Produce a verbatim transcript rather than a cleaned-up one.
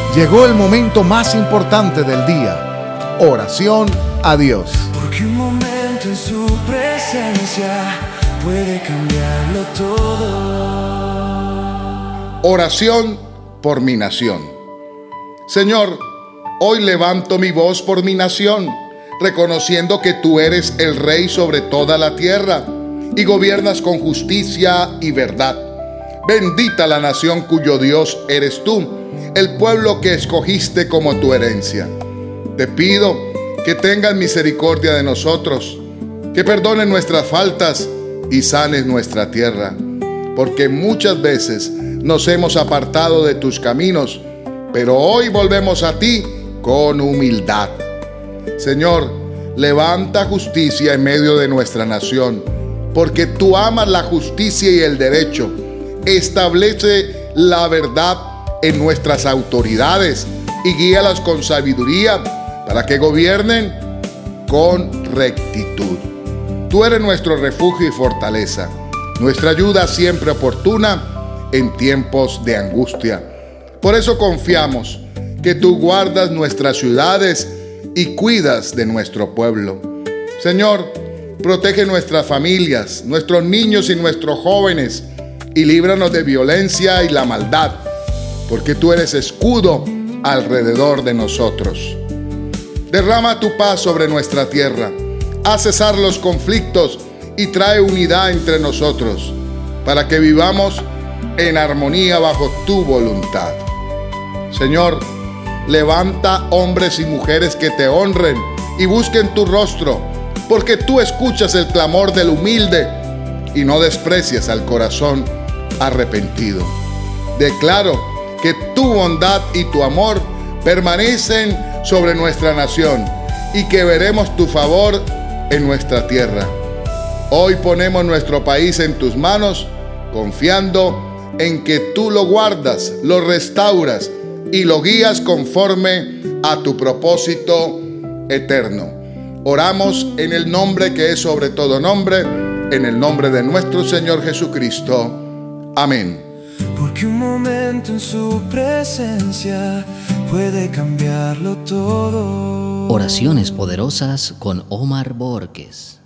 Llegó el momento más importante del día, oración a Dios. Porque un momento en su presencia puede cambiarlo todo. Oración por mi nación. Señor, hoy levanto mi voz por mi nación, reconociendo que tú eres el Rey sobre toda la tierra y gobiernas con justicia y verdad. Bendita la nación cuyo Dios eres tú, el pueblo que escogiste como tu herencia. Te pido que tengas misericordia de nosotros, que perdones nuestras faltas y sanes nuestra tierra, porque muchas veces nos hemos apartado de tus caminos, pero hoy volvemos a ti con humildad. Señor, levanta justicia en medio de nuestra nación, porque tú amas la justicia y el derecho. Establece la verdad en nuestras autoridades y guíalas con sabiduría para que gobiernen con rectitud. Tú eres nuestro refugio y fortaleza, nuestra ayuda siempre oportuna en tiempos de angustia. Por eso confiamos que tú guardas nuestras ciudades y cuidas de nuestro pueblo. Señor, protege nuestras familias, nuestros niños y nuestros jóvenes, y líbranos de violencia y la maldad, porque tú eres escudo alrededor de nosotros. Derrama tu paz sobre nuestra tierra, haz cesar los conflictos y trae unidad entre nosotros, para que vivamos en armonía bajo tu voluntad. Señor, levanta hombres y mujeres que te honren y busquen tu rostro, porque tú escuchas el clamor del humilde y no desprecias al corazón arrepentido. Declaro que tu bondad y tu amor permanecen sobre nuestra nación y que veremos tu favor en nuestra tierra. Hoy ponemos nuestro país en tus manos, confiando en que tú lo guardas, lo restauras y lo guías conforme a tu propósito eterno. Oramos en el nombre que es sobre todo nombre, en el nombre de nuestro Señor Jesucristo. Amén. Porque un momento en su presencia puede cambiarlo todo. Oraciones poderosas con Omar Borges.